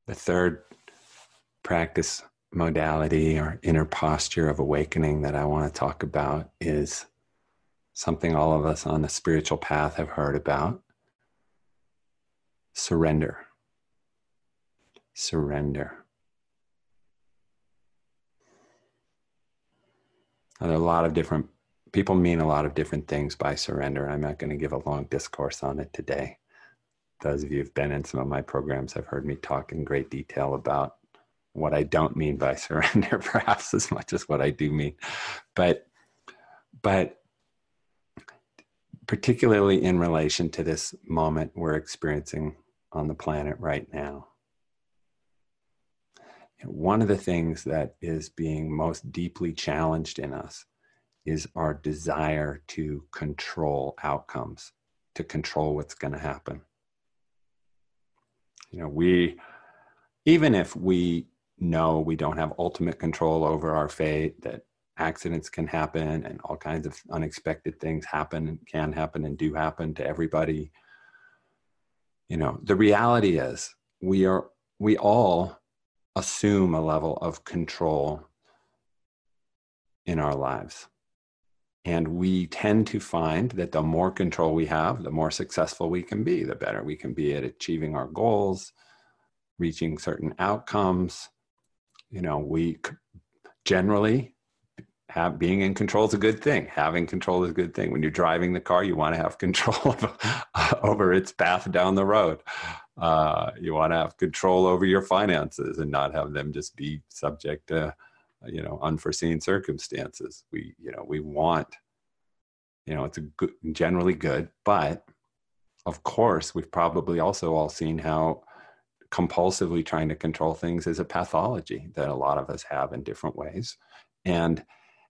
The third practice modality or inner posture of awakening that I want to talk about is something all of us on the spiritual path have heard about: surrender. Surrender. Now, there are a lot of different people mean a lot of different things by surrender. I'm not going to give a long discourse on it today. Those of you who've been in some of my programs have heard me talk in great detail about what I don't mean by surrender, perhaps as much as what I do mean. But particularly in relation to this moment we're experiencing on the planet right now, one of the things that is being most deeply challenged in us is our desire to control outcomes, to control what's going to happen. Even if we know we don't have ultimate control over our fate, that accidents can happen and all kinds of unexpected things happen and can happen and do happen to everybody. The reality is we all assume a level of control in our lives. And we tend to find that the more control we have, the more successful we can be, the better we can be at achieving our goals, reaching certain outcomes. We generally being in control is a good thing. Having control is a good thing. When you're driving the car, you want to have control over its path down the road. You want to have control over your finances and not have them just be subject to unforeseen circumstances. We want, it's generally good, but of course, we've probably also all seen how compulsively trying to control things is a pathology that a lot of us have in different ways. And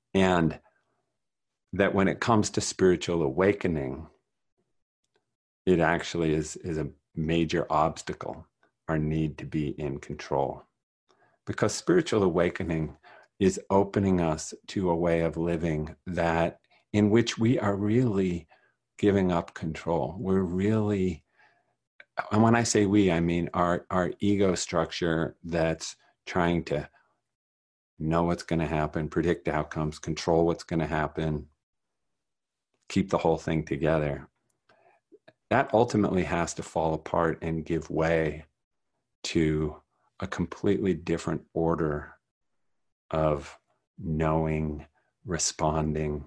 that when it comes to spiritual awakening, it actually is a major obstacle, our need to be in control. Because spiritual awakening is opening us to a way of living in which we are really giving up control. We're really, and when I say we, I mean our ego structure that's trying to know what's going to happen, predict outcomes, control what's going to happen, keep the whole thing together. That ultimately has to fall apart and give way to a completely different order of knowing, responding,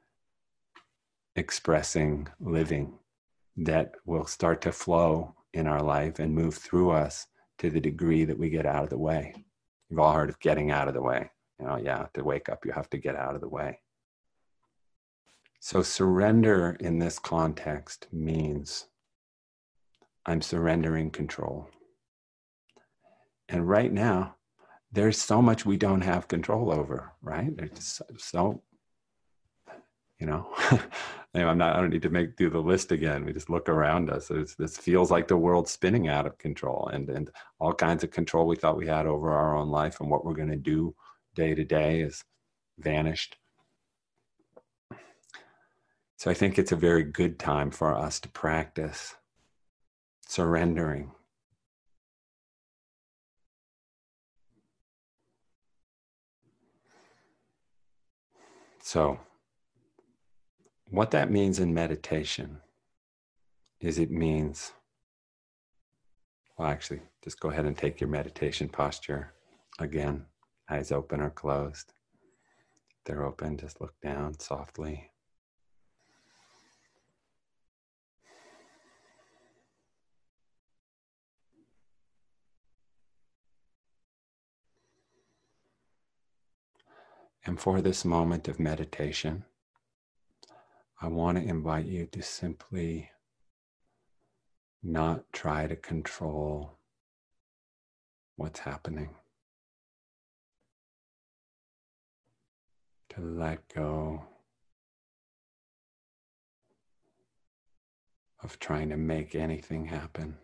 expressing, living that will start to flow in our life and move through us to the degree that we get out of the way. You've all heard of getting out of the way. To wake up, you have to get out of the way. So surrender in this context means I'm surrendering control. And right now, there's so much we don't have control over, right? There's so, I don't need to do the list again. We just look around us. This feels like the world's spinning out of control, and all kinds of control we thought we had over our own life and what we're going to do day to day is vanished. So I think it's a very good time for us to practice surrendering. So what that means in meditation is actually, just go ahead and take your meditation posture again. Eyes open or closed. If they're open, just look down softly. And for this moment of meditation, I want to invite you to simply not try to control what's happening. To let go of trying to make anything happen.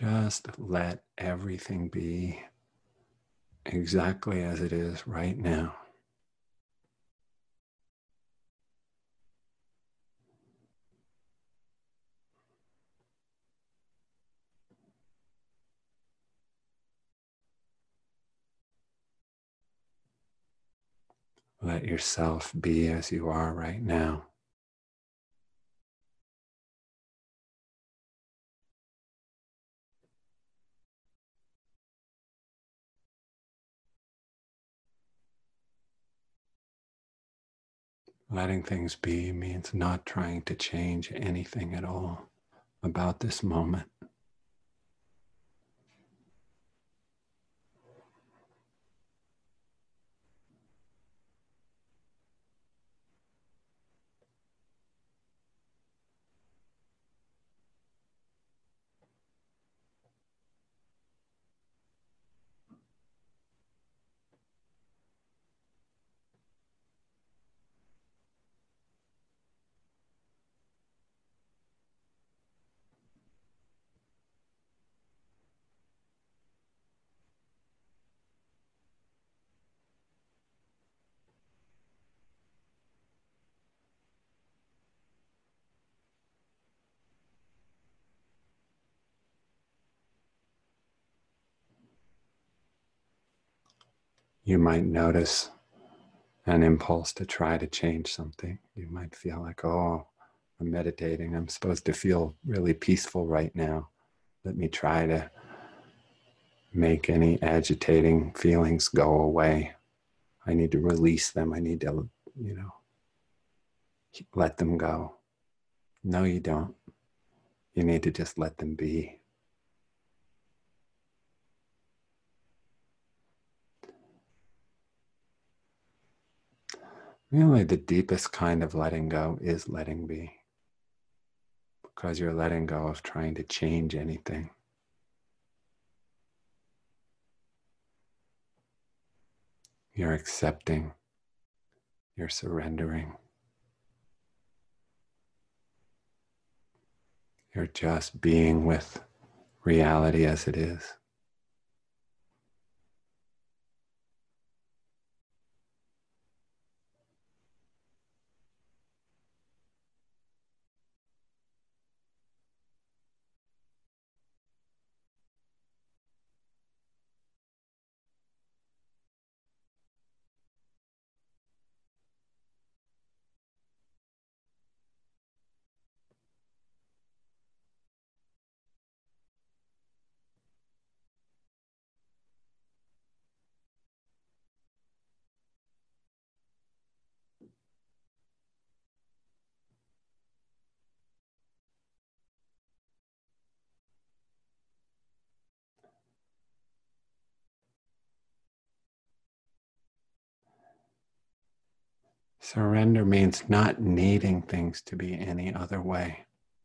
Just let everything be exactly as it is right now. Let yourself be as you are right now. Letting things be means not trying to change anything at all about this moment. You might notice an impulse to try to change something. You might feel like, oh, I'm meditating. I'm supposed to feel really peaceful right now. Let me try to make any agitating feelings go away. I need to release them. I need to, let them go. No, you don't. You need to just let them be. Really, the deepest kind of letting go is letting be, because you're letting go of trying to change anything. You're accepting, you're surrendering, you're just being with reality as it is. Surrender means not needing things to be any other way,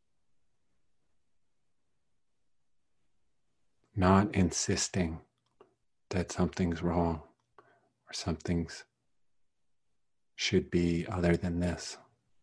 not insisting that something's wrong or something's should be other than this.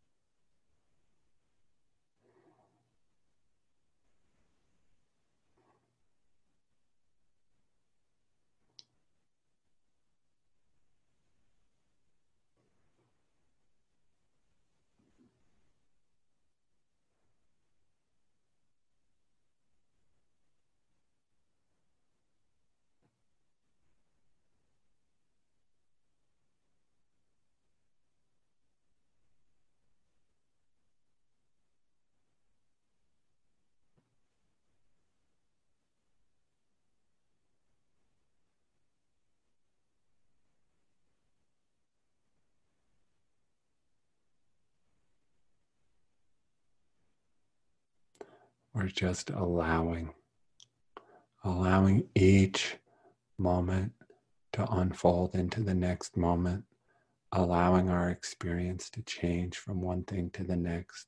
We're just allowing each moment to unfold into the next moment, allowing our experience to change from one thing to the next,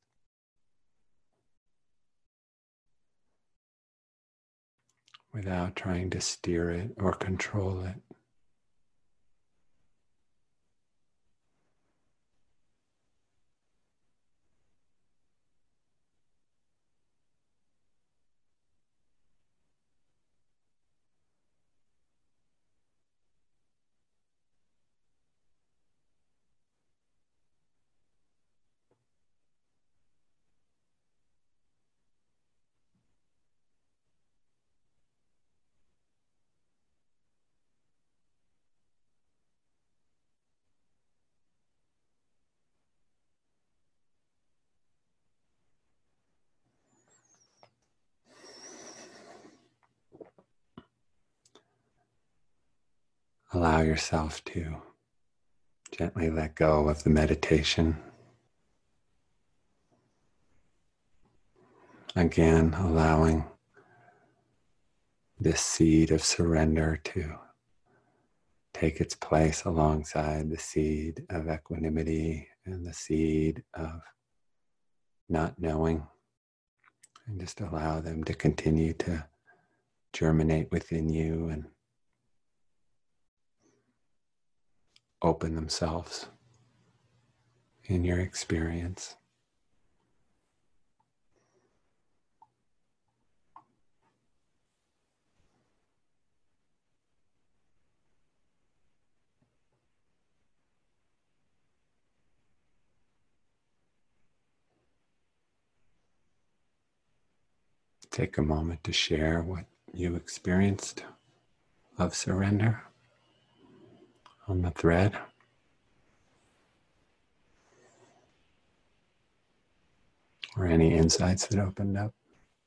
without trying to steer it or control it. allow yourself to gently let go of the meditation. Again, allowing this seed of surrender to take its place alongside the seed of equanimity and the seed of not knowing, and just allow them to continue to germinate within you and open themselves in your experience. Take a moment to share what you experienced of surrender on the thread. Or any insights that opened up.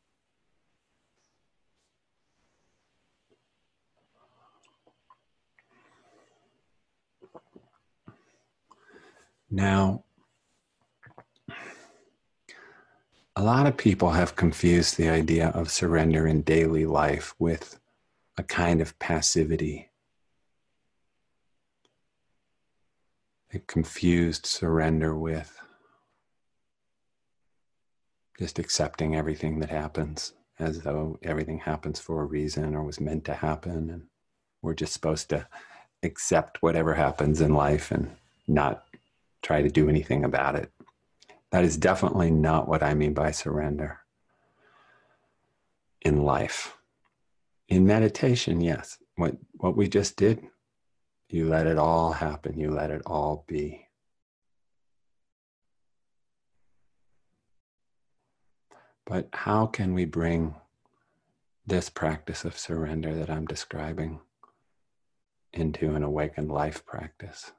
Now, a lot of people have confused the idea of surrender in daily life with a kind of passivity. They've confused surrender with just accepting everything that happens as though everything happens for a reason or was meant to happen. And we're just supposed to accept whatever happens in life and not try to do anything about it. That is definitely not what I mean by surrender in life. In meditation, yes, what we just did, you let it all happen, you let it all be. But how can we bring this practice of surrender that I'm describing into an awakened life practice?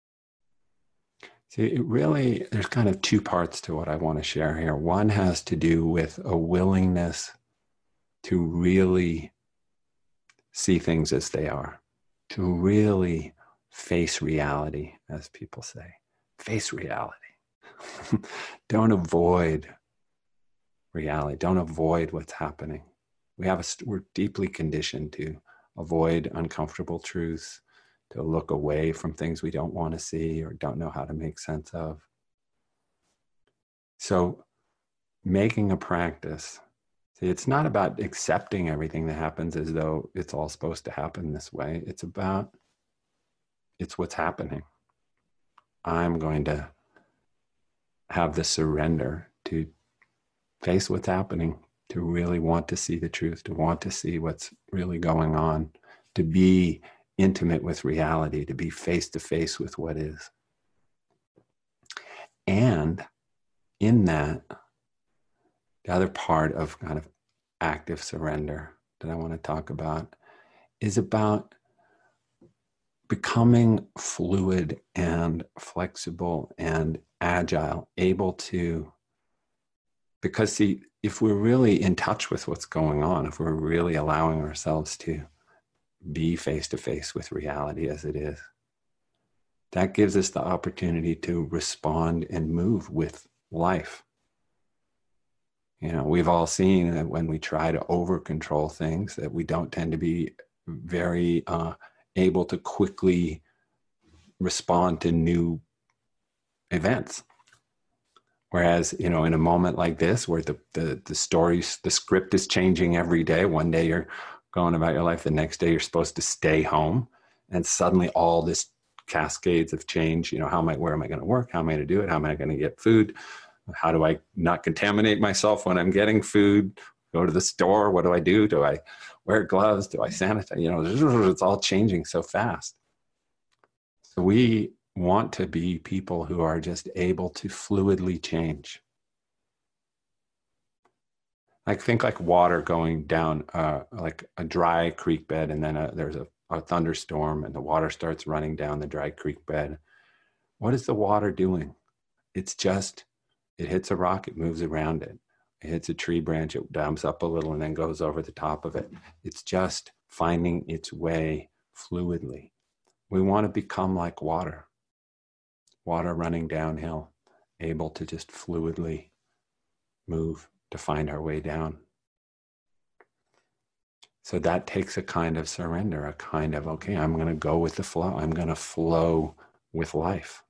See, there's kind of two parts to what I want to share here. One has to do with a willingness to really see things as they are, to really face reality, as people say. Face reality. Don't avoid reality. Don't avoid what's happening. We're deeply conditioned to avoid uncomfortable truths, to look away from things we don't want to see or don't know how to make sense of. So making a practice, see, it's not about accepting everything that happens as though it's all supposed to happen this way. It's what's happening. I'm going to have the surrender to face what's happening, to really want to see the truth, to want to see what's really going on, to be intimate with reality, to be face to face with what is. And in that, the other part of kind of active surrender that I want to talk about is about becoming fluid and flexible and agile, able to, because see, if we're really in touch with what's going on, if we're really allowing ourselves to be face to face with reality as it is, that gives us the opportunity to respond and move with life. You know, we've all seen that when we try to over control things, that we don't tend to be very able to quickly respond to new events. Whereas, you know, in a moment like this, where the stories, the script is changing every day. One day you're going about your life, the next day you're supposed to stay home, and suddenly all this cascades of change. You know, where am I going to work? How am I going to do it? How am I going to get food? How do I not contaminate myself when I'm getting food? Go to the store. What do I do? Do I wear gloves? Do I sanitize? You know, it's all changing so fast. So we want to be people who are just able to fluidly change. I think like water going down like a dry creek bed, and then there's a thunderstorm and the water starts running down the dry creek bed. What is the water doing? It hits a rock, it moves around it. It hits a tree branch, it dumps up a little and then goes over the top of it. It's just finding its way fluidly. We want to become like water running downhill, able to just fluidly move to find our way down. So that takes a kind of surrender, a kind of, okay, I'm going to go with the flow. I'm going to flow with life.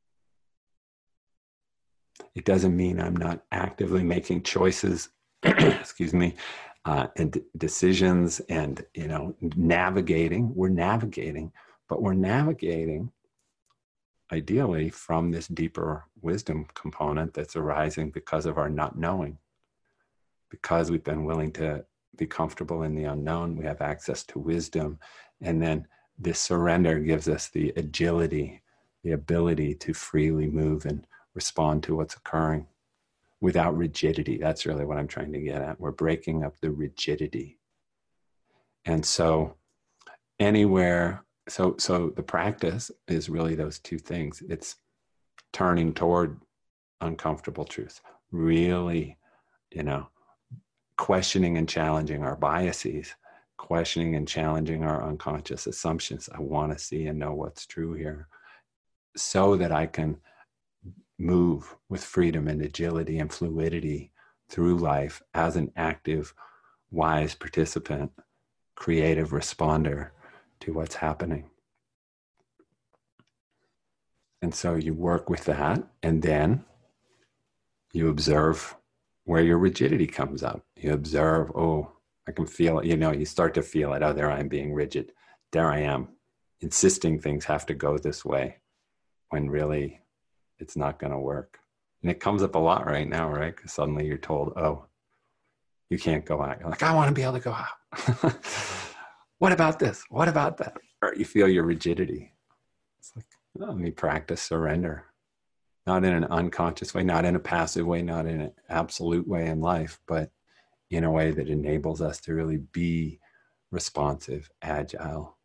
It doesn't mean I'm not actively making choices, excuse me, and decisions and, navigating. We're navigating, but we're navigating ideally from this deeper wisdom component that's arising because of our not knowing. Because we've been willing to be comfortable in the unknown, we have access to wisdom. And then this surrender gives us the agility, the ability to freely move and respond to what's occurring without rigidity. That's really what I'm trying to get at. We're breaking up the rigidity. And so anywhere, so the practice is really those two things. It's turning toward uncomfortable truth, really, questioning and challenging our biases, questioning and challenging our unconscious assumptions. I want to see and know what's true here so that I can move with freedom and agility and fluidity through life as an active, wise participant, creative responder to what's happening. And so you work with that, and then you observe where your rigidity comes up. You observe, oh, I can feel it. You start to feel it. Oh, there I am being rigid. There I am insisting things have to go this way when really it's not going to work. And it comes up a lot right now, right? Because suddenly you're told, oh, you can't go out. You're like, I want to be able to go out. What about this? What about that? Or you feel your rigidity. It's like, let me practice surrender. Not in an unconscious way, not in a passive way, not in an absolute way in life, but in a way that enables us to really be responsive, agile,